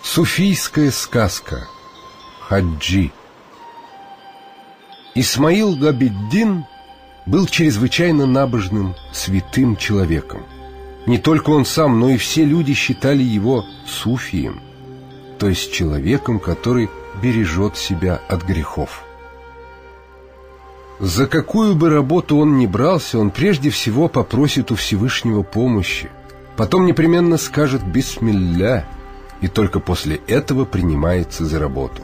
Суфийская сказка «Хаджи». Исмаил Габиддин был чрезвычайно набожным, святым человеком. Не только он сам, но и все люди считали его суфием, то есть человеком, который бережет себя от грехов. За какую бы работу он ни брался, он прежде всего попросит у Всевышнего помощи, потом непременно скажет «Бисмилля», и только после этого принимается за работу.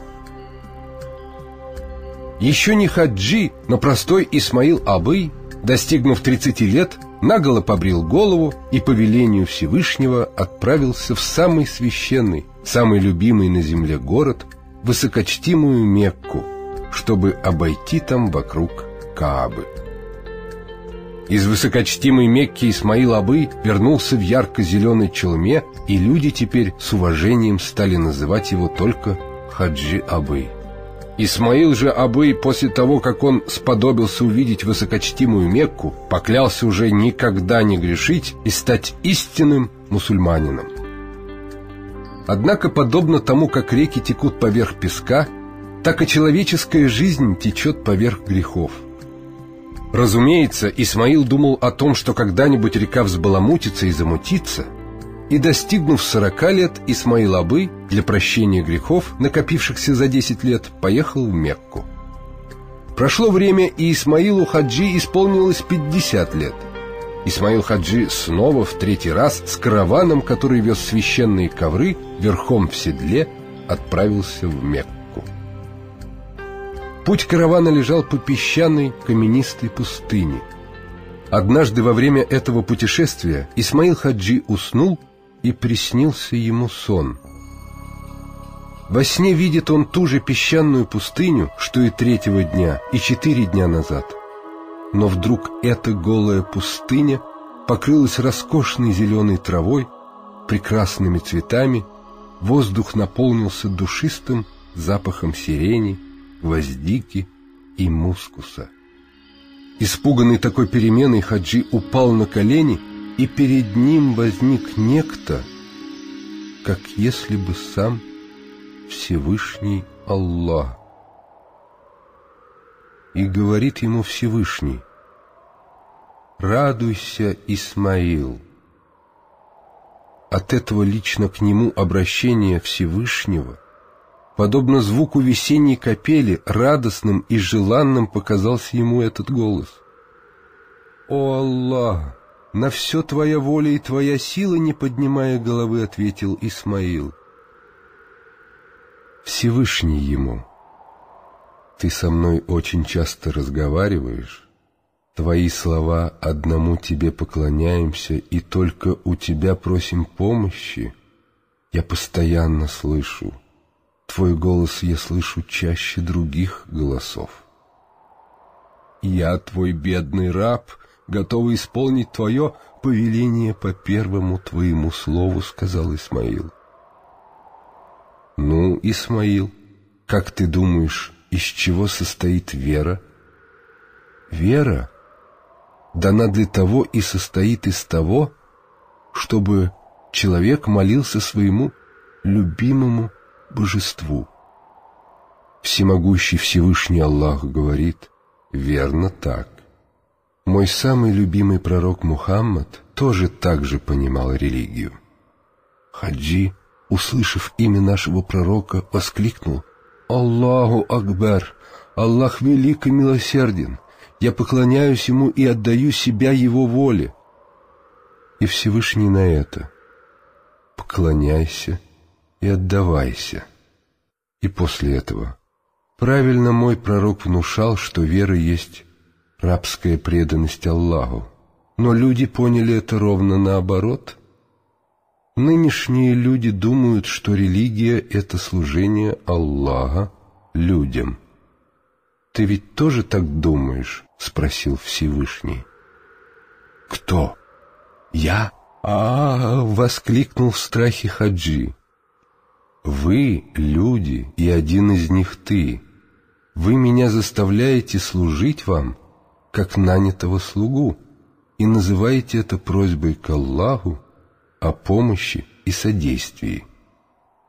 Еще не хаджи, но простой Исмаил Абый, достигнув 30 лет, наголо побрил голову и по велению Всевышнего отправился в самый священный, самый любимый на земле город, высокочтимую Мекку, чтобы обойти там вокруг Каабы. Из высокочтимой Мекки Исмаил Абый вернулся в ярко-зеленой челме, и люди теперь с уважением стали называть его только Хаджи Абый. Исмаил же Абый, после того, как он сподобился увидеть высокочтимую Мекку, поклялся уже никогда не грешить и стать истинным мусульманином. Однако, подобно тому, как реки текут поверх песка, так и человеческая жизнь течет поверх грехов. Разумеется, Исмаил думал о том, что когда-нибудь река взбаламутится и замутится, и, достигнув 40 лет, Исмаил Абый для прощения грехов, накопившихся за 10 лет, поехал в Мекку. Прошло время, и Исмаилу Хаджи исполнилось 50 лет. Исмаил Хаджи снова в 3-й раз с караваном, который вез священные ковры, верхом в седле, отправился в Мекку. Путь каравана лежал по песчаной, каменистой пустыне. Однажды во время этого путешествия Исмаил Хаджи уснул, и приснился ему сон. Во сне видит он ту же песчаную пустыню, что и 3-го дня, и 4 дня назад. Но вдруг эта голая пустыня покрылась роскошной зеленой травой, прекрасными цветами, воздух наполнился душистым запахом сирени, гвоздики и мускуса. Испуганный такой переменой, Хаджи упал на колени, и перед ним возник некто, как если бы сам Всевышний Аллах. И говорит ему Всевышний: «Радуйся, Исмаил». От этого лично к нему обращения Всевышнего, подобно звуку весенней капели, радостным и желанным показался ему этот голос. «О Аллах, на все твоя воля и твоя сила», не поднимая головы, ответил Исмаил. Всевышний ему: «Ты со мной очень часто разговариваешь, твои слова «одному тебе поклоняемся» и «только у тебя просим помощи» я постоянно слышу. Твой голос я слышу чаще других голосов. Я, твой бедный раб, готовый исполнить твое повеление по первому твоему слову», — сказал Исмаил. «Ну, Исмаил, как ты думаешь, из чего состоит вера?» «Вера дана для того и состоит из того, чтобы человек молился своему любимому божеству». Всемогущий Всевышний Аллах говорит: «Верно так». Мой самый любимый пророк Мухаммад тоже так же понимал религию. Хаджи, услышав имя нашего пророка, воскликнул: «Аллаху Акбар! Аллах велик и милосерден! Я поклоняюсь Ему и отдаю себя Его воле». И Всевышний на это: «Поклоняйся и отдавайся». И после этого правильно мой пророк внушал, что вера есть рабская преданность Аллаху. Но люди поняли это ровно наоборот. Нынешние люди думают, что религия — это служение Аллаха людям. «Ты ведь тоже так думаешь?» — спросил Всевышний. «Кто? Я?» — воскликнул в страхе Хаджи. «Вы, люди, и один из них ты. Вы меня заставляете служить вам, как нанятого слугу, и называете это просьбой к Аллаху о помощи и содействии.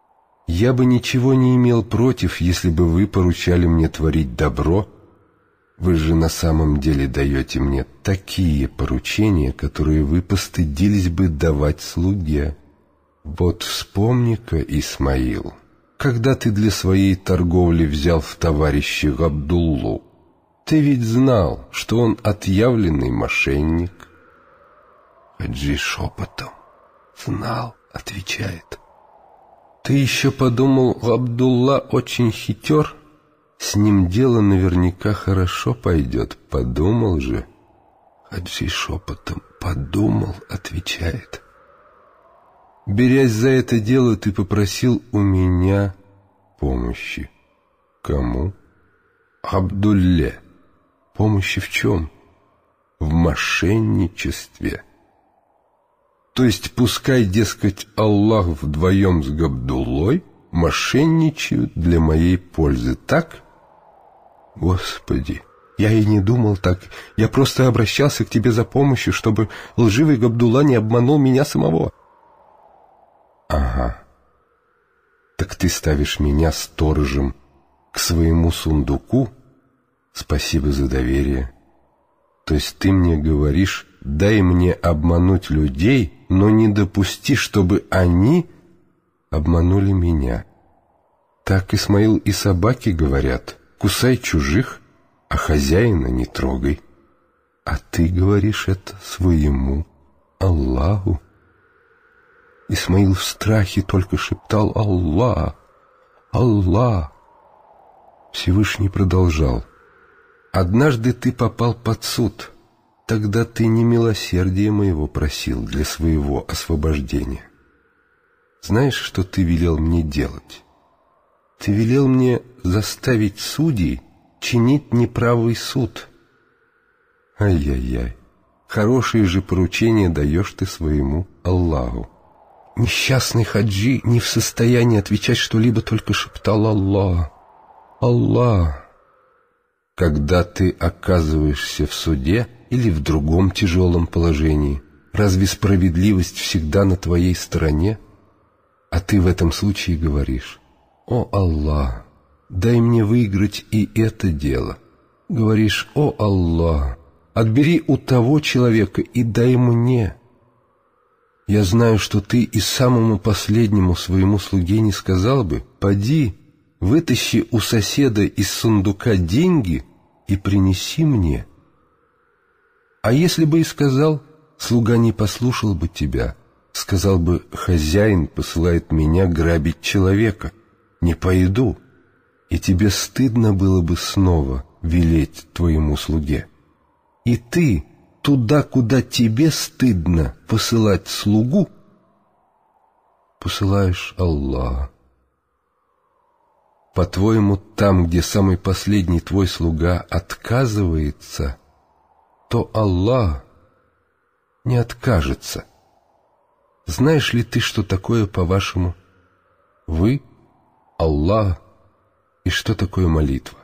Я бы ничего не имел против, если бы вы поручали мне творить добро. Вы же на самом деле даете мне такие поручения, которые вы постыдились бы давать слуге. Вот вспомни-ка, Исмаил, когда ты для своей торговли взял в товарищи Габдуллу, ты ведь знал, что он отъявленный мошенник. Хаджи шепотом: знал, отвечает. Ты еще подумал, Габдулла очень хитер? С ним дело наверняка хорошо пойдет. Подумал же. Хаджи шепотом: подумал, отвечает. Берясь за это дело, ты попросил у меня помощи. Кому? Абдулле. Помощи в чем? В мошенничестве. То есть пускай, дескать, Аллах вдвоем с Габдуллой мошенничают для моей пользы, так? Господи, я и не думал так. Я просто обращался к тебе за помощью, чтобы лживый Габдулла не обманул меня самого. Ага. Так ты ставишь меня сторожем к своему сундуку? Спасибо за доверие. То есть ты мне говоришь: дай мне обмануть людей, но не допусти, чтобы они обманули меня. Так, Исмаил, и собаки говорят: кусай чужих, а хозяина не трогай. А ты говоришь это своему Аллаху. Исмаил в страхе только шептал: Аллах, Аллах. Всевышний продолжал: однажды ты попал под суд. Тогда ты не милосердия моего просил для своего освобождения. Знаешь, что ты велел мне делать? Ты велел мне заставить судей чинить неправый суд. Ай-яй-яй, хорошие же поручения даешь ты своему Аллаху. Несчастный хаджи не в состоянии отвечать что-либо, только шептал: Аллах, Аллах. Когда ты оказываешься в суде или в другом тяжелом положении, разве справедливость всегда на твоей стороне? А ты в этом случае говоришь: «О Аллах, дай мне выиграть и это дело». Говоришь: «О Аллах, отбери у того человека и дай мне». Я знаю, что ты и самому последнему своему слуге не сказал бы: «Поди, вытащи у соседа из сундука деньги и принеси мне». А если бы и сказал, слуга не послушал бы тебя, сказал бы: «Хозяин посылает меня грабить человека, не пойду», и тебе стыдно было бы снова велеть твоему слуге. И ты туда, куда тебе стыдно посылать слугу, посылаешь Аллаха. По-твоему, там, где самый последний твой слуга отказывается, то Аллах не откажется. Знаешь ли ты, что такое, по-вашему, вы, Аллах, и что такое молитва?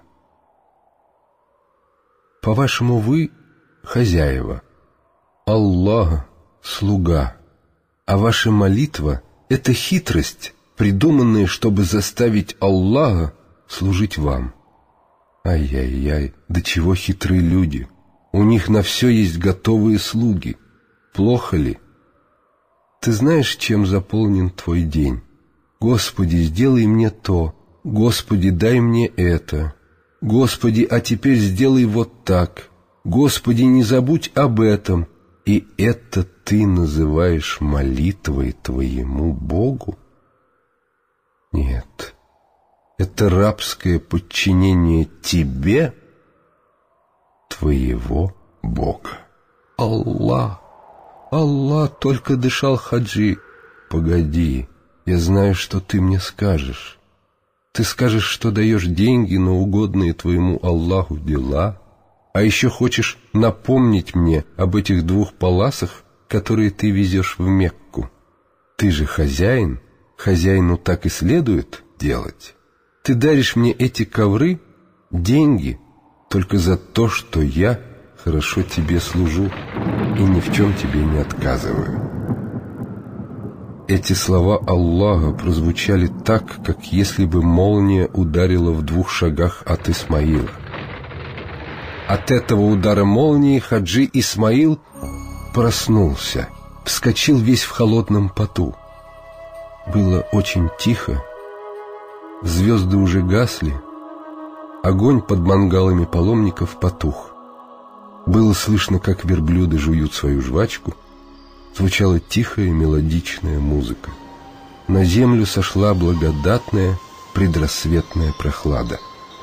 По-вашему, вы хозяева, Аллах слуга, а ваша молитва — это хитрость, придуманная, чтобы заставить Аллаха служить вам. Ай-яй-яй, до чего хитрые люди! У них на все есть готовые слуги. Плохо ли? Ты знаешь, чем заполнен твой день? Господи, сделай мне то. Господи, дай мне это. Господи, а теперь сделай вот так. Господи, не забудь об этом. И это ты называешь молитвой твоему Богу? Нет, это рабское подчинение тебе, твоего Бога. Аллах, Аллах, только дышал хаджи. Погоди, я знаю, что ты мне скажешь. Ты скажешь, что даешь деньги на угодные твоему Аллаху дела, а еще хочешь напомнить мне об этих 2 паласах, которые ты везешь в Мекку. Ты же хозяин, хозяину так и следует делать. Ты даришь мне эти ковры, деньги, только за то, что я хорошо тебе служу и ни в чем тебе не отказываю. Эти слова Аллаха прозвучали так, как если бы молния ударила в 2 шагах от Исмаила. От этого удара молнии хаджи Исмаил проснулся, вскочил весь в холодном поту. Было очень тихо, звезды уже гасли, огонь под мангалами паломников потух. Было слышно, как верблюды жуют свою жвачку, звучала тихая мелодичная музыка. На землю сошла благодатная предрассветная прохлада.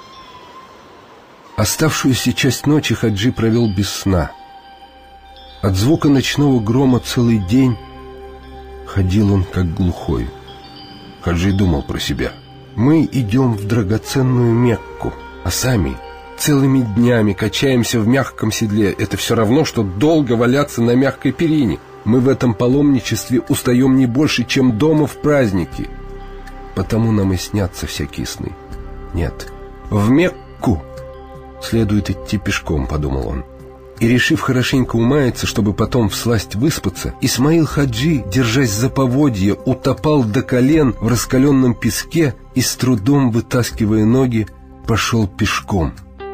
Оставшуюся часть ночи хаджи провел без сна. От звука ночного грома целый день ходил он как глухой. Хаджи думал про себя: мы идем в драгоценную Мекку, а сами целыми днями качаемся в мягком седле. Это все равно, что долго валяться на мягкой перине. Мы в этом паломничестве устаем не больше, чем дома в праздники. Потому нам и снятся всякие сны. Нет, в Мекку следует идти пешком, подумал он. И, решив хорошенько умаяться, чтобы потом всласть выспаться, Исмаил хаджи, держась за поводья, утопал до колен в раскаленном песке и, с трудом вытаскивая ноги, пошел пешком.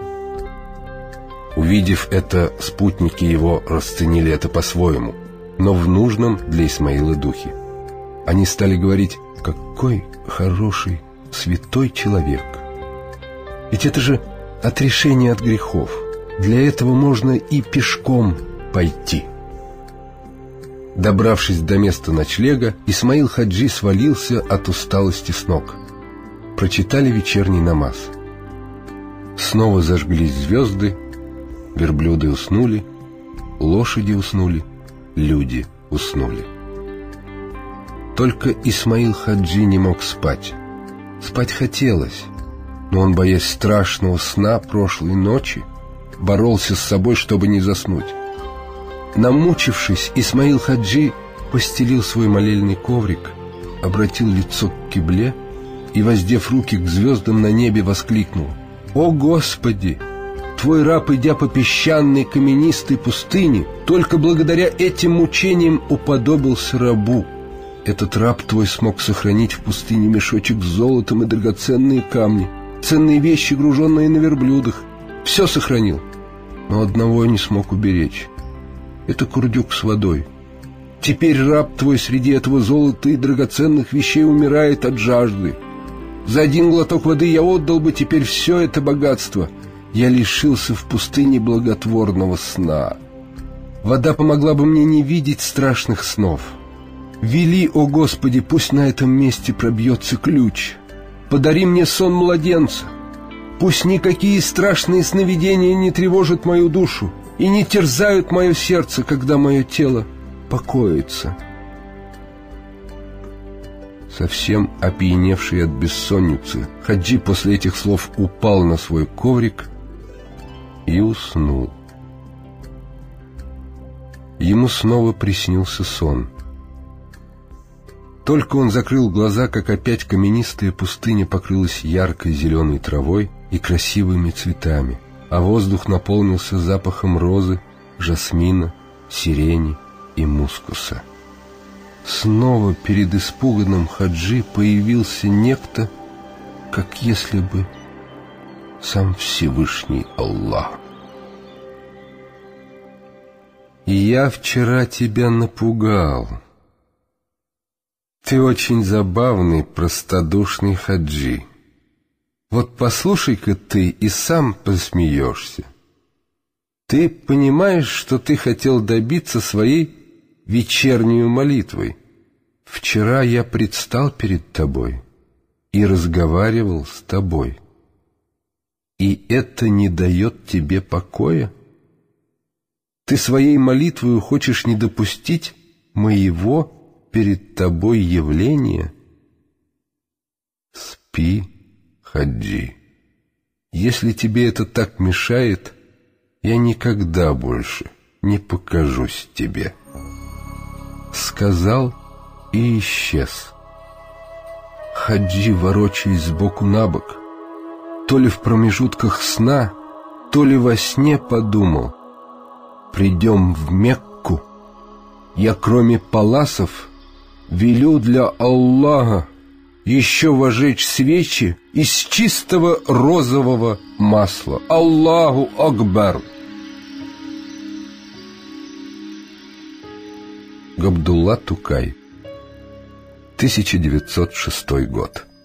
Увидев это, спутники его расценили это по-своему, но в нужном для Исмаила духе. Они стали говорить: какой хороший, святой человек. Ведь это же отрешение от грехов. Для этого можно и пешком пойти. Добравшись до места ночлега, Исмаил хаджи свалился от усталости с ног. Прочитали вечерний намаз. Снова зажглись звезды, верблюды уснули, лошади уснули, люди уснули. Только Исмаил хаджи не мог спать. Спать хотелось, но он, боясь страшного сна прошлой ночи, боролся с собой, чтобы не заснуть. Намучившись, Исмаил хаджи постелил свой молельный коврик, обратил лицо к кибле и, воздев руки к звездам на небе, воскликнул: «О Господи! Твой раб, идя по песчаной каменистой пустыне, только благодаря этим мучениям уподобился рабу. Этот раб твой смог сохранить в пустыне мешочек с золотом и драгоценные камни, ценные вещи, груженные на верблюдах. Все сохранил, но одного не смог уберечь. Это курдюк с водой. Теперь раб твой среди этого золота и драгоценных вещей умирает от жажды. За один глоток воды я отдал бы теперь все это богатство. Я лишился в пустыне благотворного сна. Вода помогла бы мне не видеть страшных снов. Вели, о Господи, пусть на этом месте пробьется ключ. Подари мне сон младенца. Пусть никакие страшные сновидения не тревожат мою душу и не терзают мое сердце, когда мое тело покоится». Совсем опьяневший от бессонницы, хаджи после этих слов упал на свой коврик и уснул. Ему снова приснился сон. Только он закрыл глаза, как опять каменистая пустыня покрылась яркой зеленой травой и красивыми цветами, а воздух наполнился запахом розы, жасмина, сирени и мускуса. Снова перед испуганным хаджи появился некто, как если бы сам Всевышний Аллах. «Я вчера тебя напугал. Ты очень забавный, простодушный хаджи. Вот послушай-ка ты и сам посмеешься. Ты понимаешь, что ты хотел добиться своей вечернюю молитвой. Вчера я предстал перед тобой и разговаривал с тобой. И это не дает тебе покоя? Ты своей молитвой хочешь не допустить моего перед тобой явления? Спи, хаджи. Если тебе это так мешает, я никогда больше не покажусь тебе». Сказал и исчез. Хаджи, ворочаясь сбоку на бок, то ли в промежутках сна, то ли во сне подумал: придем в Мекку, я кроме паласов велю для Аллаха еще вожечь свечи из чистого розового масла. Аллаху Акбар. Габдулла Тукай, 1906 год.